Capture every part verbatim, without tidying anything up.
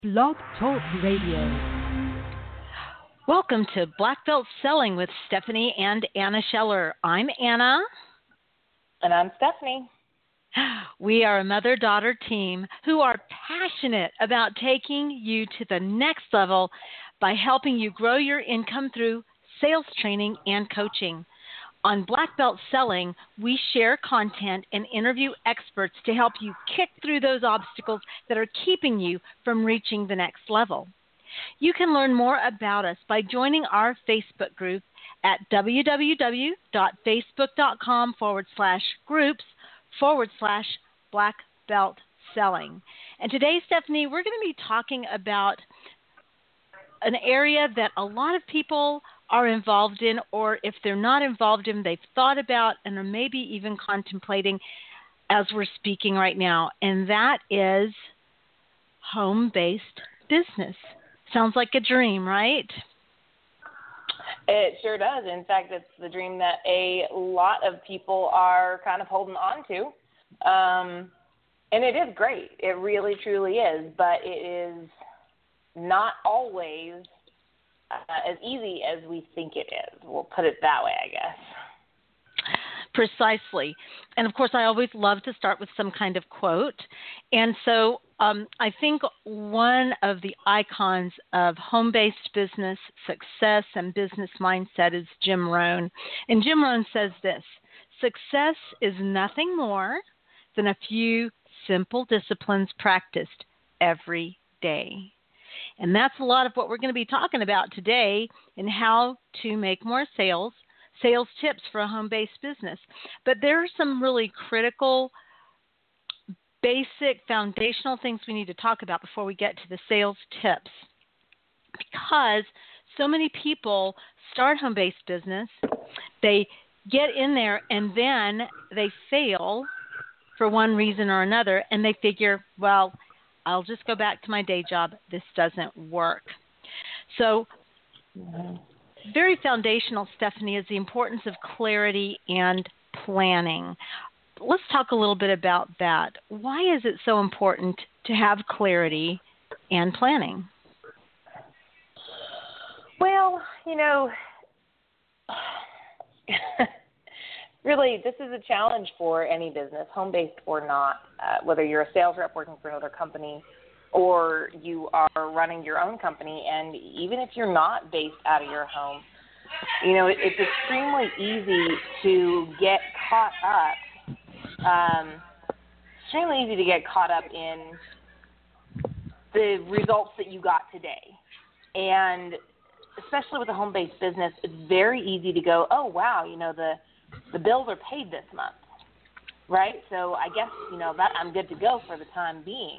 Blog Talk Radio. Welcome to Black Belt Selling with Stephanie and Anna Scheller. I'm Anna. And I'm Stephanie. We are a mother-daughter team who are passionate about taking you to the next level by helping you grow your income through sales training and coaching. On Black Belt Selling, we share content and interview experts to help you kick through those obstacles that are keeping you from reaching the next level. You can learn more about us by joining our Facebook group at www.facebook.com forward slash groups forward slash Black Belt Selling. And today, Stephanie, we're going to be talking about an area that a lot of people are involved in, or if they're not involved in, they've thought about and are maybe even contemplating as we're speaking right now, and that is home-based business. Sounds like a dream, right? It sure does. In fact, it's the dream that a lot of people are kind of holding on to. Um, and it is great. It really, truly is. But it is not always uh, as easy as we think it is. We'll put it that way, I guess. Precisely. And, of course, I always love to start with some kind of quote. And so um, I think one of the icons of home-based business success and business mindset is Jim Rohn. And Jim Rohn says this: success is nothing more than a few simple disciplines practiced every day. And that's a lot of what we're going to be talking about today, in how to make more sales, sales tips for a home-based business. But there are some really critical, basic, foundational things we need to talk about before we get to the sales tips. Because so many people start home-based business, they get in there, and then they fail for one reason or another, and they figure, well, I'll just go back to my day job. This doesn't work. So very foundational, Stephanie, is the importance of clarity and planning. Let's talk a little bit about that. Why is it so important to have clarity and planning? Well, you know, really, this is a challenge for any business, home-based or not, uh, whether you're a sales rep working for another company or you are running your own company. And even if you're not based out of your home, you know, it, it's extremely easy to get caught up, um, extremely easy to get caught up in the results that you got today. And especially with a home-based business, it's very easy to go, oh, wow, you know, the the bills are paid this month, right? So I guess, you know, that I'm good to go for the time being.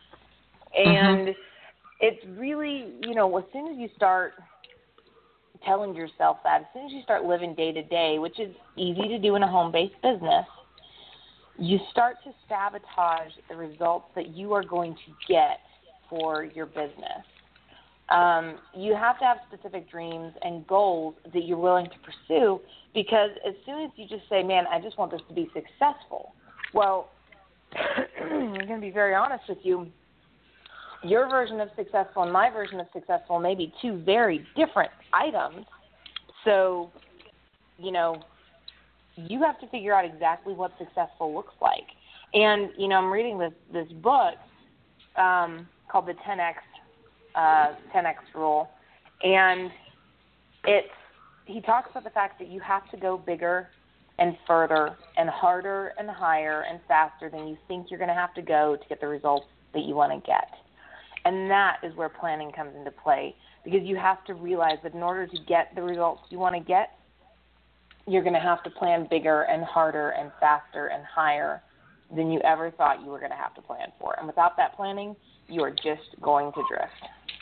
And mm-hmm. It's really, you know, as soon as you start telling yourself that, as soon as you start living day to day, which is easy to do in a home-based business, you start to sabotage the results that you are going to get for your business. Um, you have to have specific dreams and goals that you're willing to pursue, because as soon as you just say, man, I just want this to be successful, well, I'm going to be very honest with you, your version of successful and my version of successful may be two very different items. So, you know, you have to figure out exactly what successful looks like. And, you know, I'm reading this, this book um, called the ten X Uh, ten X rule, and it's he talks about the fact that you have to go bigger and further and harder and higher and faster than you think you're going to have to go to get the results that you want to get. And that is where planning comes into play, because you have to realize that in order to get the results you want to get, you're going to have to plan bigger and harder and faster and higher than you ever thought you were going to have to plan for. And without that planning, you are just going to drift.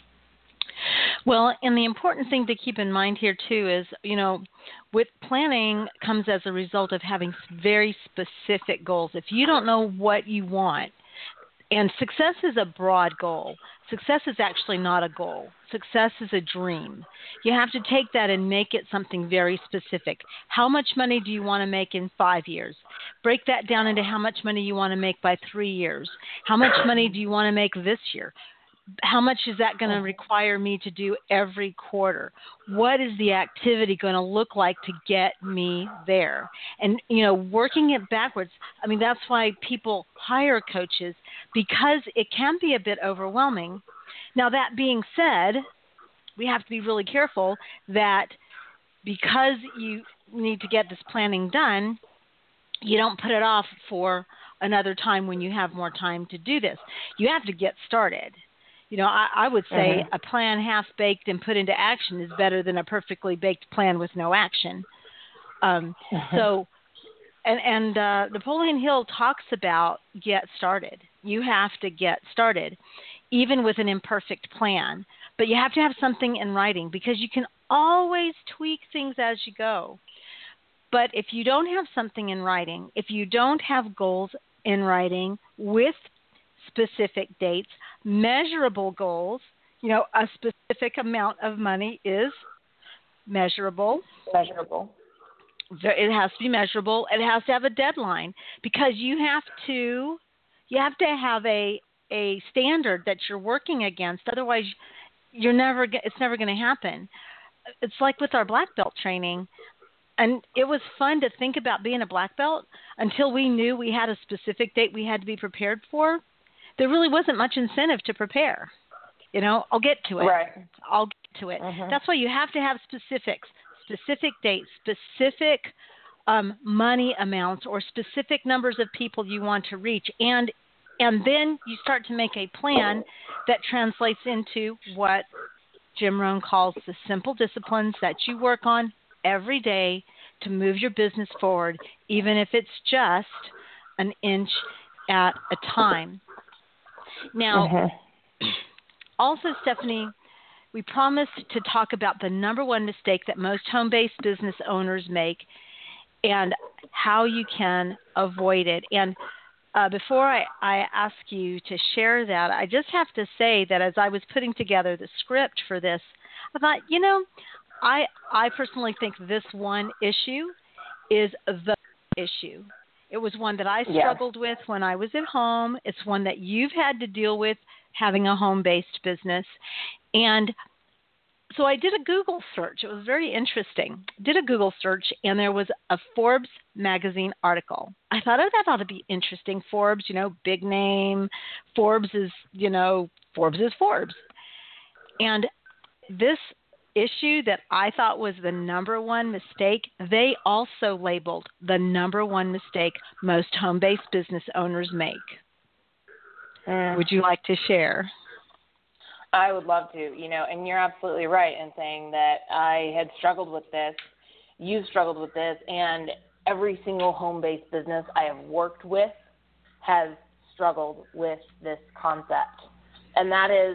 Well, and the important thing to keep in mind here, too, is, you know, with planning comes as a result of having very specific goals. If you don't know what you want, and success is a broad goal. Success is actually not a goal. Success is a dream. You have to take that and make it something very specific. How much money do you want to make in five years? Break that down into how much money you want to make by three years. How much money do you want to make this year? how much is that going to require me to do every quarter? What is the activity going to look like to get me there? And, you know, working it backwards, I mean, that's why people hire coaches, because it can be a bit overwhelming. Now, that being said, we have to be really careful that because you need to get this planning done, you don't put it off for another time when you have more time to do this. You have to get started. You know, I, I would say mm-hmm. a plan half-baked and put into action is better than a perfectly baked plan with no action. Um, mm-hmm. So, and, and uh, Napoleon Hill talks about get started. You have to get started, even with an imperfect plan. But you have to have something in writing, because you can always tweak things as you go. But if you don't have something in writing, if you don't have goals in writing with specific dates, measurable goals, you know, a specific amount of money is measurable. Measurable. It has to be measurable. It has to have a deadline, because you have to, you have to have a, a standard that you're working against. Otherwise, you're never, it's never going to happen. It's like with our black belt training. And it was fun to think about being a black belt until we knew we had a specific date we had to be prepared for. There really wasn't much incentive to prepare. You know, I'll get to it. Right. I'll get to it. Mm-hmm. That's why you have to have specifics, specific dates, specific um, money amounts, or specific numbers of people you want to reach. And and then you start to make a plan that translates into what Jim Rohn calls the simple disciplines that you work on every day to move your business forward, even if it's just an inch at a time. Now, mm-hmm. also, Stephanie, we promised to talk about the number one mistake that most home-based business owners make and how you can avoid it. And uh, before I, I ask you to share that, I just have to say that as I was putting together the script for this, I thought, you know, I I personally think this one issue is the issue. It was one that I struggled yeah. with when I was at home. It's one that you've had to deal with having a home-based business. And so I did a Google search. It was very interesting. Did a Google search, and there was a Forbes magazine article. I thought, oh, that ought to be interesting. Forbes, you know, big name. Forbes is, you know, Forbes is Forbes. And this issue that I thought was the number one mistake, they also labeled the number one mistake most home-based business owners make. Mm. Would you like to share? I would love to, you know, and you're absolutely right in saying that I had struggled with this, you've struggled with this, and every single home-based business I have worked with has struggled with this concept. And that is,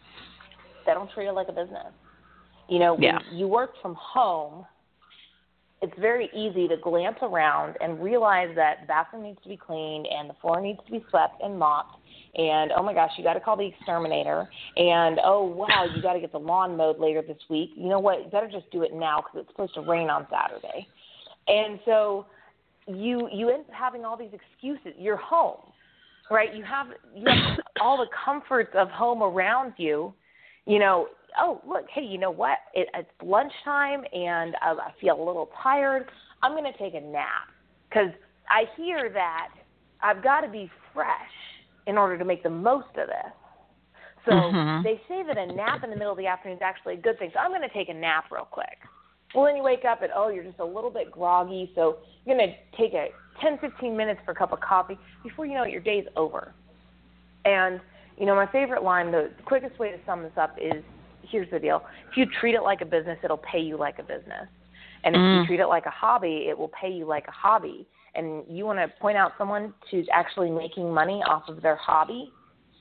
they don't treat it like a business. You know, when yeah. you work from home, it's very easy to glance around and realize that the bathroom needs to be cleaned and the floor needs to be swept and mopped. And, oh, my gosh, you got to call the exterminator. And, oh, wow, you got to get the lawn mowed later this week. You know what? You better just do it now because it's supposed to rain on Saturday. And so you you end up having all these excuses. You're home, right? You have, you have all the comforts of home around you, you know. Oh, look, hey, you know what? It, it's lunchtime, and I, I feel a little tired. I'm going to take a nap because I hear that I've got to be fresh in order to make the most of this. So mm-hmm. they say that a nap in the middle of the afternoon is actually a good thing. So I'm going to take a nap real quick. Well, then you wake up and, oh, you're just a little bit groggy. So you're going to take a ten, fifteen minutes for a cup of coffee. Before you know it, your day's over. And, you know, my favorite line, the quickest way to sum this up is, here's the deal. If you treat it like a business, it'll pay you like a business. And if mm. you treat it like a hobby, it will pay you like a hobby. And you want to point out someone who's actually making money off of their hobby,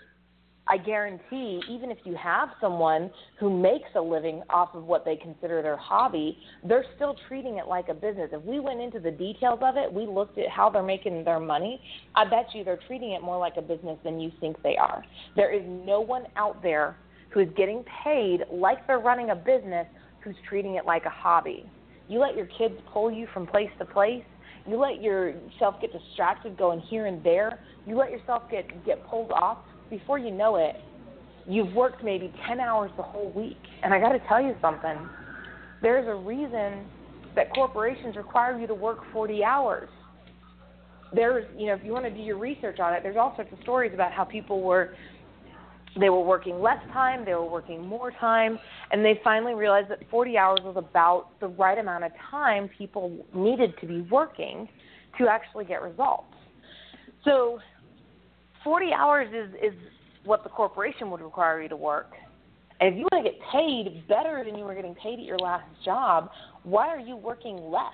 I guarantee even if you have someone who makes a living off of what they consider their hobby, they're still treating it like a business. If we went into the details of it, we looked at how they're making their money, I bet you they're treating it more like a business than you think they are. There is no one out there who is getting paid like they're running a business who's treating it like a hobby. You let your kids pull you from place to place. You let yourself get distracted going here and there. You let yourself get, get pulled off. Before you know it, you've worked maybe ten hours the whole week. And I got to tell you something. There's a reason that corporations require you to work forty hours. There's, you know, if you want to do your research on it, there's all sorts of stories about how people were, they were working less time, they were working more time, and they finally realized that forty hours was about the right amount of time people needed to be working to actually get results. So forty hours is, is what the corporation would require you to work. And if you want to get paid better than you were getting paid at your last job, why are you working less?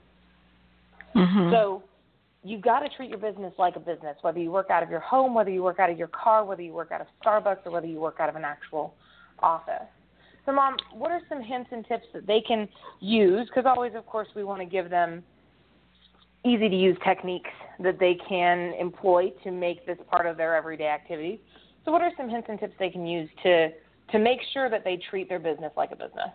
Mm-hmm. So you've got to treat your business like a business, whether you work out of your home, whether you work out of your car, whether you work out of Starbucks, or whether you work out of an actual office. So, Mom, what are some hints and tips that they can use? Because always, of course, we want to give them easy-to-use techniques that they can employ to make this part of their everyday activities. So what are some hints and tips they can use to, to make sure that they treat their business like a business?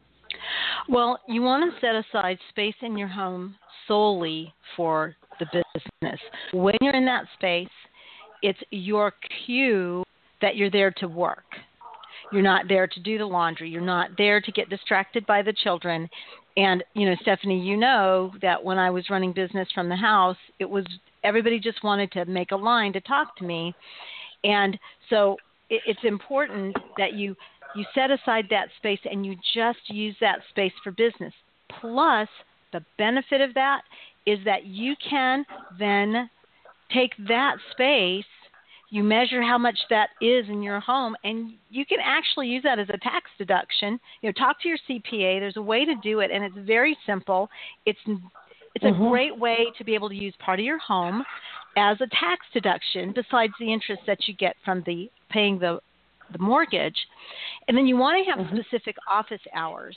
Well, you want to set aside space in your home solely for the business. When you're in that space, it's your cue that you're there to work. You're not there to do the laundry. You're not there to get distracted by the children. And, you know, Stephanie, you know that when I was running business from the house, it was everybody just wanted to make a line to talk to me. And so it, it's important that you you set aside that space and you just use that space for business. Plus, the benefit of that is that you can then take that space, you measure how much that is in your home, and you can actually use that as a tax deduction. You know, talk to your C P A. There's a way to do it, and it's very simple. It's it's mm-hmm. a great way to be able to use part of your home as a tax deduction besides the interest that you get from the paying the the mortgage. And then you want to have mm-hmm. specific office hours.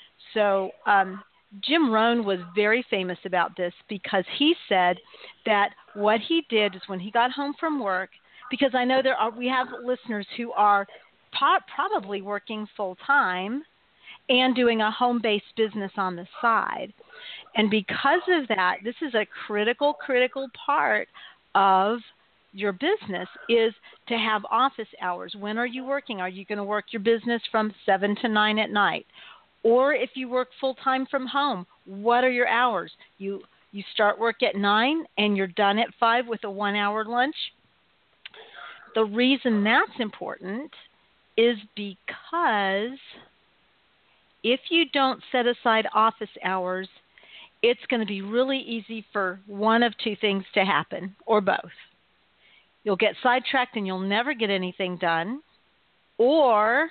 So um, Jim Rohn was very famous about this because he said that what he did is when he got home from work, because I know there are, we have listeners who are po- probably working full time and doing a home-based business on the side. And because of that, this is a critical, critical part of your business is to have office hours. When are you working? Are you going to work your business from seven to nine at night? Or if you work full-time from home, what are your hours? You you start work at nine and you're done at five with a one-hour lunch? The reason that's important is because if you don't set aside office hours, it's going to be really easy for one of two things to happen, or both. You'll get sidetracked and you'll never get anything done, or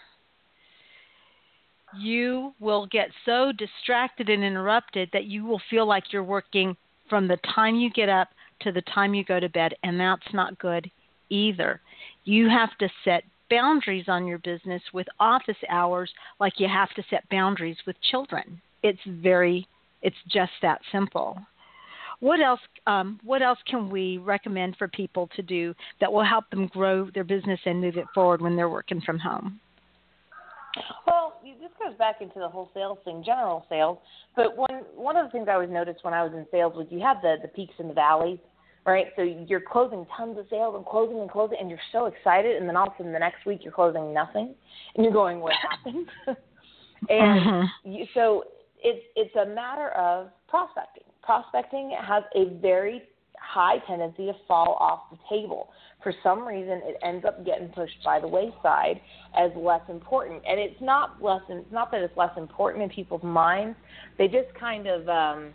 you will get so distracted and interrupted that you will feel like you're working from the time you get up to the time you go to bed, and that's not good either. You have to set boundaries on your business with office hours like you have to set boundaries with children. It's very, it's just that simple. What else, um, what else can we recommend for people to do that will help them grow their business and move it forward when they're working from home? Well, this goes back into the whole sales thing, general sales. But one one of the things I always noticed when I was in sales was you have the, the peaks and the valleys, right? So you're closing tons of sales and closing and closing, and you're so excited, and then all of a sudden the next week you're closing nothing, and you're going, what happened? and mm-hmm. you, so it's it's a matter of prospecting. Prospecting has a very high tendency to fall off the table. For some reason, it ends up getting pushed by the wayside as less important. And it's not less. It's not that it's less important in people's minds. They just kind of um,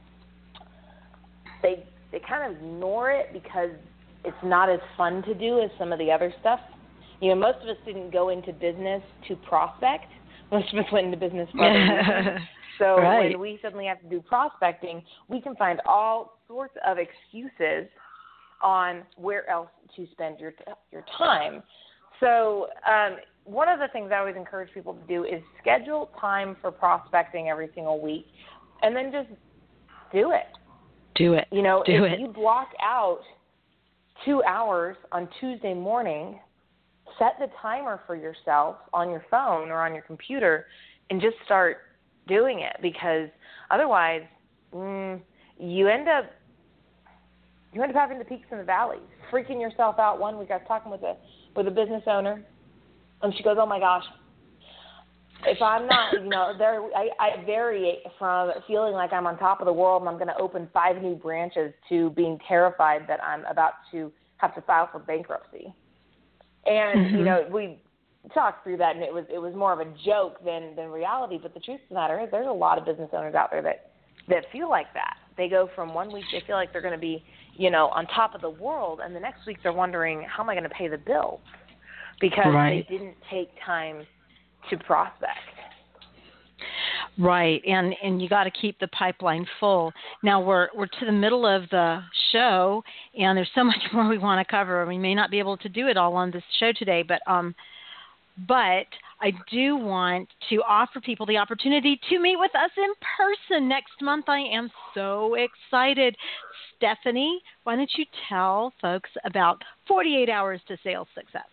they they kind of ignore it because it's not as fun to do as some of the other stuff. You know, most of us didn't go into business to prospect. Most of us went into business for other reasons. So right. when we suddenly have to do prospecting, we can find all sorts of excuses on where else to spend your your time. So um, one of the things I always encourage people to do is schedule time for prospecting every single week, and then just do it. Do it. You know, do if it. you block out two hours on Tuesday morning, set the timer for yourself on your phone or on your computer, and just start doing it, because otherwise mm, you end up you end up having the peaks and the valleys, freaking yourself out. One week I was talking with a with a business owner, And she goes, oh, my gosh, if I'm not, you know, there, I, I vary from feeling like I'm on top of the world and I'm going to open five new branches to being terrified that I'm about to have to file for bankruptcy. And, mm-hmm. you know, we talked through that, and it was it was more of a joke than, than reality. But the truth of the matter is there's a lot of business owners out there that, that feel like that. They go from one week, they feel like they're going to be, you know, on top of the world, and the next week they're wondering, how am I going to pay the bills? Because right. they didn't take time to prospect. Right, and and you got to keep the pipeline full. Now we're we're to the middle of the show, and there's so much more we want to cover. We may not be able to do it all on this show today, but um, but I do want to offer people the opportunity to meet with us in person next month. I am so excited. Stephanie, why don't you tell folks about forty-eight Hours to Sales Success?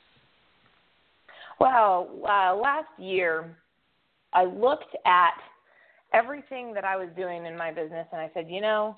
Well, uh, last year I looked at everything that I was doing in my business, and I said, you know,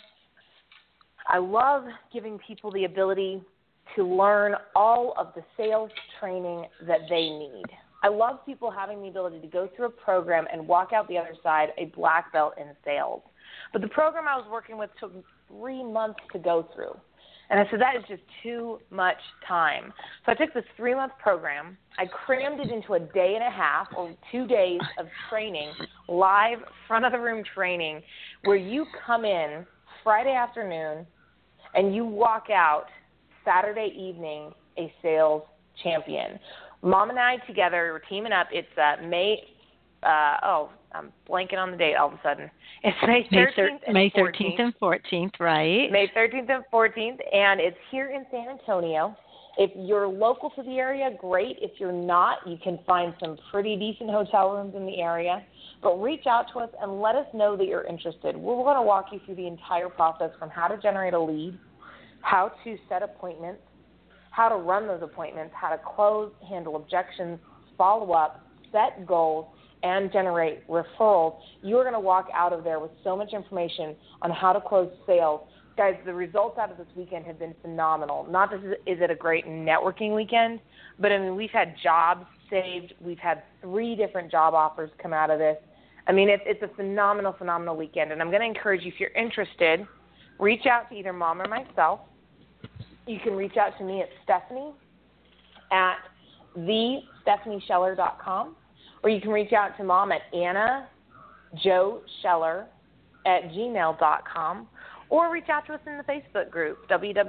I love giving people the ability to learn all of the sales training that they need. I love people having the ability to go through a program and walk out the other side a black belt in sales. But the program I was working with took three months to go through. And I said, that is just too much time. So I took this three-month program. I crammed it into a day and a half or two days of training, live front-of-the-room training, where you come in Friday afternoon and you walk out Saturday evening a sales champion. Mom and I together, we're teaming up. It's uh, May, uh, oh, I'm blanking on the date all of a sudden. It's May thirteenth and May fourteenth. thirteenth and fourteenth, right? May thirteenth and fourteenth, and it's here in San Antonio. If you're local to the area, great. If you're not, you can find some pretty decent hotel rooms in the area. But reach out to us and let us know that you're interested. We're going to walk you through the entire process, from how to generate a lead, how to set appointments, how to run those appointments, how to close, handle objections, follow up, set goals, and generate referrals. You're going to walk out of there with so much information on how to close sales. Guys, the results out of this weekend have been phenomenal. Not just is it a great networking weekend, but I mean, we've had jobs saved. We've had three different job offers come out of this. I mean, it's, it's a phenomenal, phenomenal weekend. And I'm going to encourage you, if you're interested, reach out to either Mom or myself. You can reach out to me at Stephanie at the stephanie scheller dot com. Or you can reach out to Mom at Anna Jo Scheller at gmail dot com, or reach out to us in the Facebook group,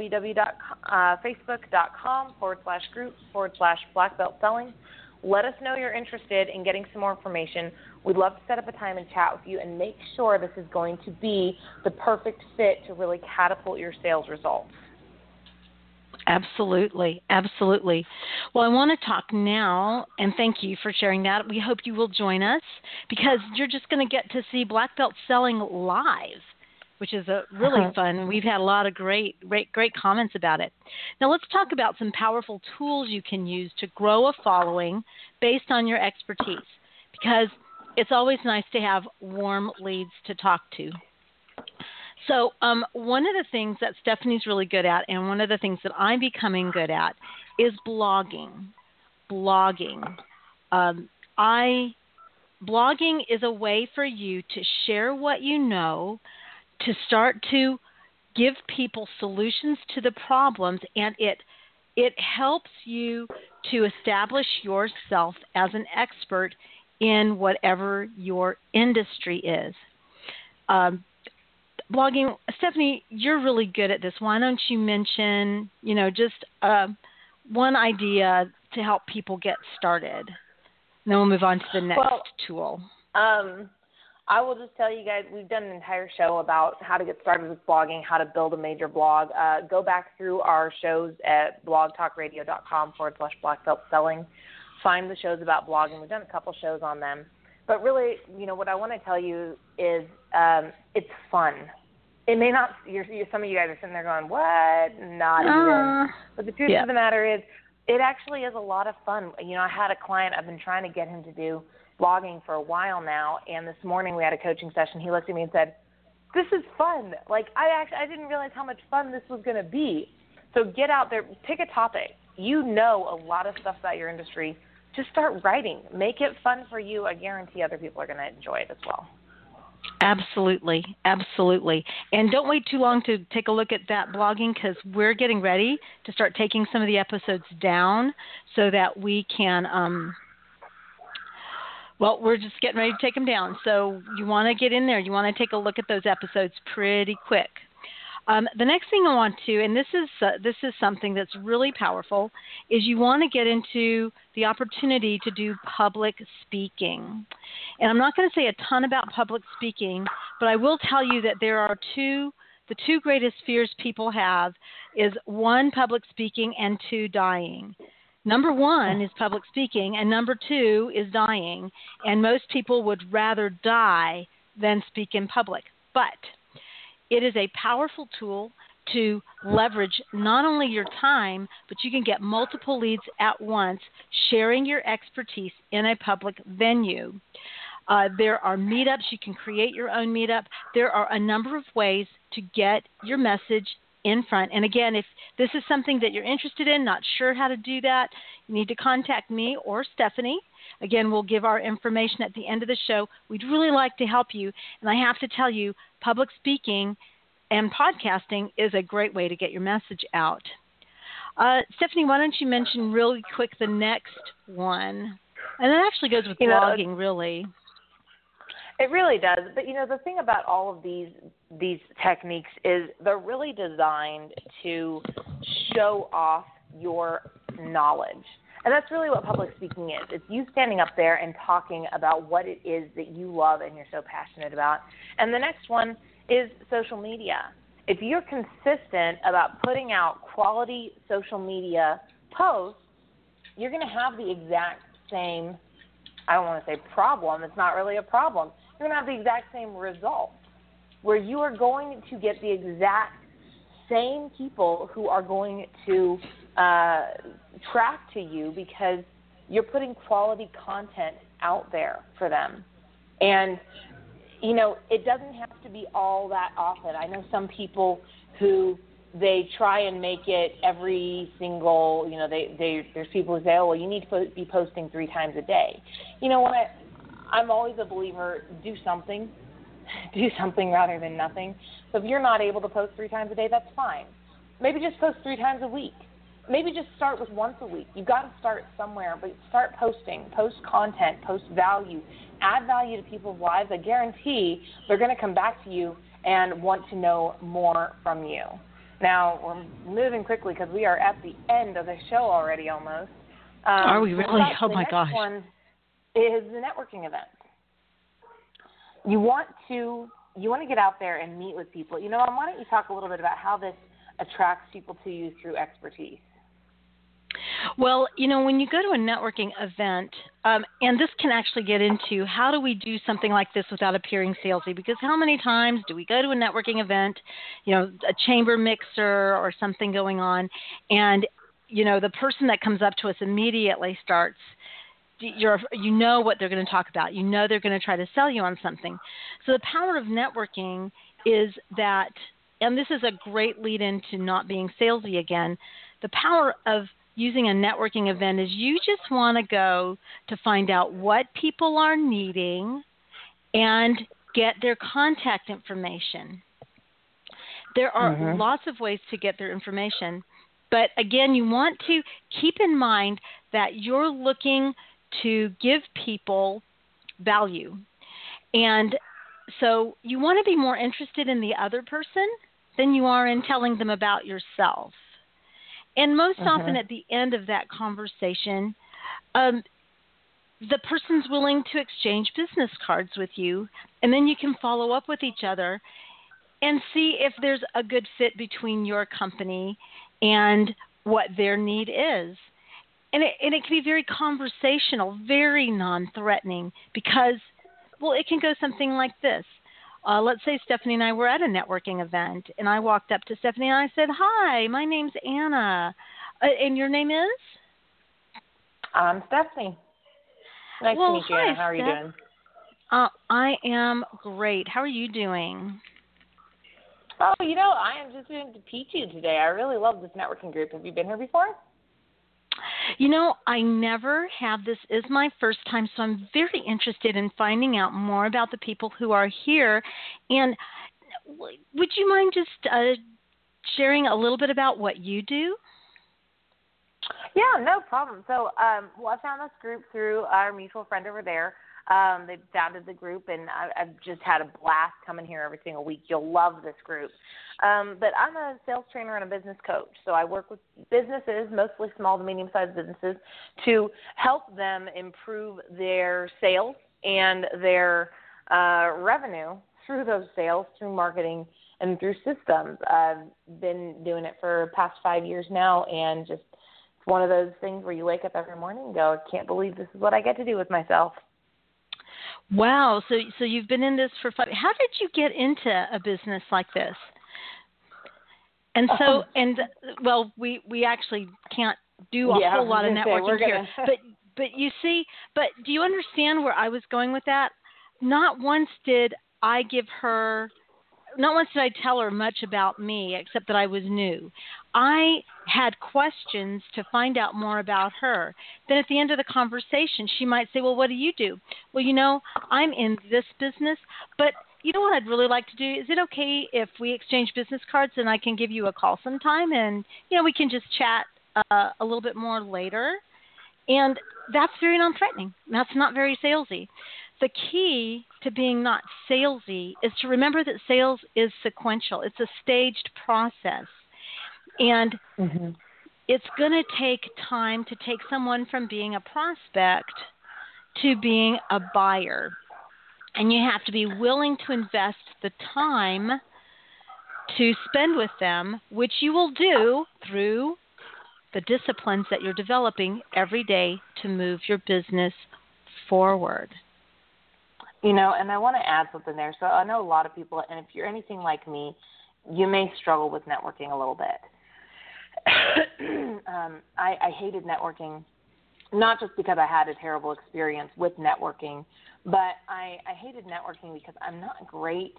www.facebook.com forward slash group forward slash black belt selling. Let us know you're interested in getting some more information. We'd love to set up a time and chat with you and make sure this is going to be the perfect fit to really catapult your sales results. Absolutely. Absolutely. Well, I want to talk now, and thank you for sharing that. We hope you will join us, because you're just going to get to see Black Belt Selling live, which is a really uh-huh. fun. We've had a lot of great, great, great comments about it. Now, let's talk about some powerful tools you can use to grow a following based on your expertise, because it's always nice to have warm leads to talk to. So um, one of the things that Stephanie's really good at, and one of the things that I'm becoming good at, is blogging. Blogging. Um, I blogging is a way for you to share what you know, to start to give people solutions to the problems, and it it helps you to establish yourself as an expert in whatever your industry is. Um, Blogging, Stephanie, you're really good at this. Why don't you mention, you know, just uh, one idea to help people get started? And then we'll move on to the next well, tool. Um, I will just tell you guys, we've done an entire show about how to get started with blogging, how to build a major blog. Uh, go back through our shows at blogtalkradio.com forward slash black belt selling. Find the shows about blogging. We've done a couple shows on them. But really, you know, what I want to tell you is um, it's fun. It may not, you're, you're, some of you guys are sitting there going, what? Not uh, even. But the truth yeah. of the matter is, it actually is a lot of fun. You know, I had a client, I've been trying to get him to do blogging for a while now, and this morning we had a coaching session. He looked at me and said, this is fun. Like, I actually, I didn't realize how much fun this was going to be. So get out there, pick a topic. You know a lot of stuff about your industry. just start writing. Make it fun for you. I guarantee other people are going to enjoy it as well. Absolutely, absolutely. And don't wait too long to take a look at that blogging, because we're getting ready to start taking some of the episodes down so that we can, um, well, we're just getting ready to take them down. So you want to get in there. You want to take a look at those episodes pretty quick. Um, the next thing I want to, and this is uh, this is something that's really powerful, is you want to get into the opportunity to do public speaking. And I'm not going to say a ton about public speaking, but I will tell you that there are two, the two greatest fears people have is one, public speaking, and two, dying. Number one is public speaking, and number two is dying. And most people would rather die than speak in public. But it is a powerful tool to leverage not only your time, but you can get multiple leads at once, sharing your expertise in a public venue. Uh, there are meetups. You can create your own meetup. There are a number of ways to get your message in front. And again, if this is something that you're interested in, not sure how to do that, you need to contact me or Stephanie. Again, we'll give our information at the end of the show. We'd really like to help you. And I have to tell you, public speaking and podcasting is a great way to get your message out. Uh, Stephanie, why don't you mention really quick the next one? And that actually goes with you blogging, know, really. It really does. But, you know, the thing about all of these these techniques is they're really designed to show off your knowledge. And that's really what public speaking is. It's you standing up there and talking about what it is that you love and you're so passionate about. And the next one is social media. If you're consistent about putting out quality social media posts, you're going to have the exact same, I don't want to say problem, it's not really a problem. You're going to have the exact same result, where you are going to get the exact same people who are going to uh, track to you because you're putting quality content out there for them. And, you know, it doesn't have to be all that often. I know some people who they try and make it every single, you know, they, they there's people who say, oh, well, you need to be posting three times a day. You know what? I'm always a believer, do something. Do something rather than nothing. So if you're not able to post three times a day, that's fine. Maybe just post three times a week. Maybe just start with once a week. You've got to start somewhere, but start posting, post content, post value, add value to people's lives. I guarantee they're going to come back to you and want to know more from you. Now, we're moving quickly because we are at the end of the show already almost. Um, are we really? Oh, my gosh. The next one is the networking event. You want to you want to get out there and meet with people. You know, why don't you talk a little bit about how this attracts people to you through expertise? Well, you know, when you go to a networking event, um, and this can actually get into how do we do something like this without appearing salesy, because how many times do we go to a networking event, you know, a chamber mixer or something going on, and, you know, the person that comes up to us immediately starts You're, you know what they're going to talk about. You know they're going to try to sell you on something. So the power of networking is that, and this is a great lead into not being salesy again, the power of using a networking event is you just want to go to find out what people are needing and get their contact information. There are mm-hmm. lots of ways to get their information. But again, you want to keep in mind that you're looking to give people value. And so you want to be more interested in the other person than you are in telling them about yourself. And most uh-huh. often at the end of that conversation, um, the person's willing to exchange business cards with you, and then you can follow up with each other and see if there's a good fit between your company and what their need is. And it, and it can be very conversational, very non-threatening because, well, it can go something like this. Uh, let's say Stephanie and I were at a networking event, and I walked up to Stephanie and I said, hi, my name's Anna. Uh, and your name is? I'm Stephanie. Nice well, to meet you, hi, Anna. How are Steph. you doing? Uh, I am great. How are you doing? Oh, you know, I am just doing to teach you today. I really love this networking group. Have you been here before? You know, I never have. This is my first time, so I'm very interested in finding out more about the people who are here. And w- would you mind just uh, sharing a little bit about what you do? Yeah, no problem. So, um, well, I found this group through our mutual friend over there. Um, they founded the group, and I, I've just had a blast coming here every single week. You'll love this group. Um, but I'm a sales trainer and a business coach. So I work with businesses, mostly small to medium-sized businesses, to help them improve their sales and their uh, revenue through those sales, through marketing, and through systems. I've been doing it for the past five years now, and just it's one of those things where you wake up every morning and go, I can't believe this is what I get to do with myself. Wow. So so you've been in this for five. How did you get into a business like this? And so, and well, we, we actually can't do a yeah, whole lot of networking say, here. But but you see, but do you understand where I was going with that? Not once did I give her, not once did I tell her much about me, except that I was new. I had questions to find out more about her. Then at the end of the conversation, she might say, well, what do you do? Well, you know, I'm in this business, but you know what I'd really like to do? Is it okay if we exchange business cards and I can give you a call sometime and, you know, we can just chat uh, a little bit more later? And that's very non-threatening. That's not very salesy. The key to being not salesy is to remember that sales is sequential. It's a staged process. And mm-hmm. it's going to take time to take someone from being a prospect to being a buyer. And you have to be willing to invest the time to spend with them, which you will do through the disciplines that you're developing every day to move your business forward. You know, and I want to add something there. So I know a lot of people, and if you're anything like me, you may struggle with networking a little bit. um, I, I hated networking, not just because I had a terrible experience with networking, but I, I hated networking because I'm not great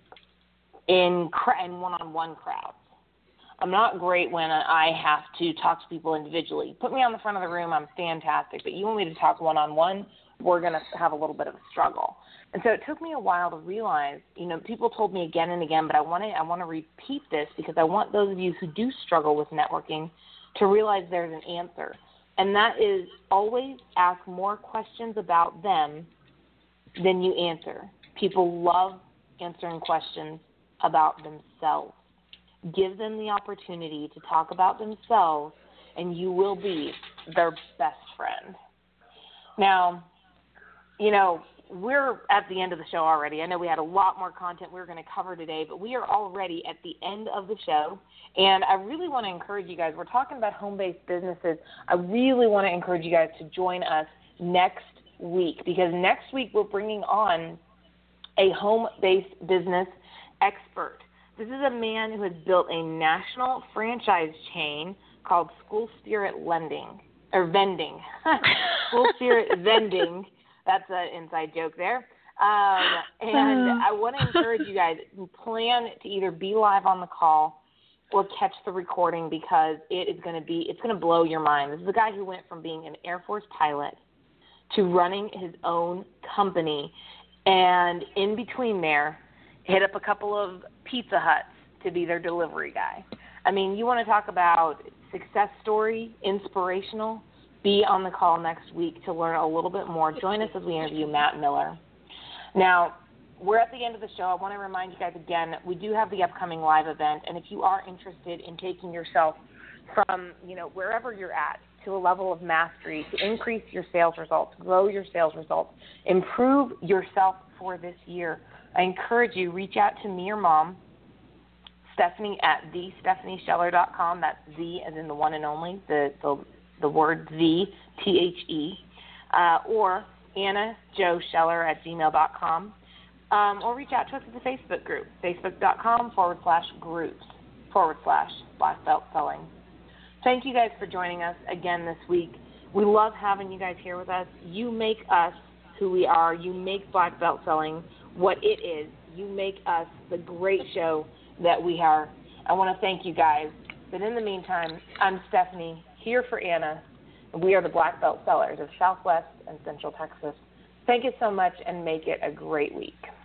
in, in one-on-one crowds. I'm not great when I have to talk to people individually. Put me on the front of the room, I'm fantastic. But you want me to talk one-on-one, we're going to have a little bit of a struggle. And so it took me a while to realize, you know, people told me again and again, but I want to I want to repeat this because I want those of you who do struggle with networking to realize there's an answer. And that is always ask more questions about them than you answer. People love answering questions about themselves. Give them the opportunity to talk about themselves, and you will be their best friend. Now, you know, we're at the end of the show already. I know we had a lot more content we were going to cover today, but we are already at the end of the show, and I really want to encourage you guys. We're talking about home-based businesses. I really want to encourage you guys to join us next week because next week we're bringing on a home-based business expert. This is a man who has built a national franchise chain called School Spirit Lending, or Vending. School Spirit Vending. That's an inside joke there. Um, and I want to encourage you guys, plan to either be live on the call or catch the recording because it is going to be, it's going to blow your mind. This is a guy who went from being an Air Force pilot to running his own company. And in between there, hit up a couple of Pizza Huts to be their delivery guy. I mean, you want to talk about success story, inspirational, be on the call next week to learn a little bit more. Join us as we interview Matt Miller. Now, we're at the end of the show. I want to remind you guys again, we do have the upcoming live event, and if you are interested in taking yourself from, you know, wherever you're at to a level of mastery, to increase your sales results, grow your sales results, improve yourself for this year, I encourage you, reach out to me or Mom, Stephanie at the stephanie scheller dot com. That's Z as in the one and only, the the, the word Z, T H E, uh, or Anna Jo Scheller at gmail dot com. Um, or reach out to us at the Facebook group, facebook.com forward slash groups forward slash black belt selling. Thank you guys for joining us again this week. We love having you guys here with us. You make us who we are. You make Black Belt Selling what it is. You make us the great show that we are. I want to thank you guys. But in the meantime, I'm Stephanie, here for Anna. We are the Black Belt Sellers of Southwest and Central Texas. Thank you so much, and make it a great week.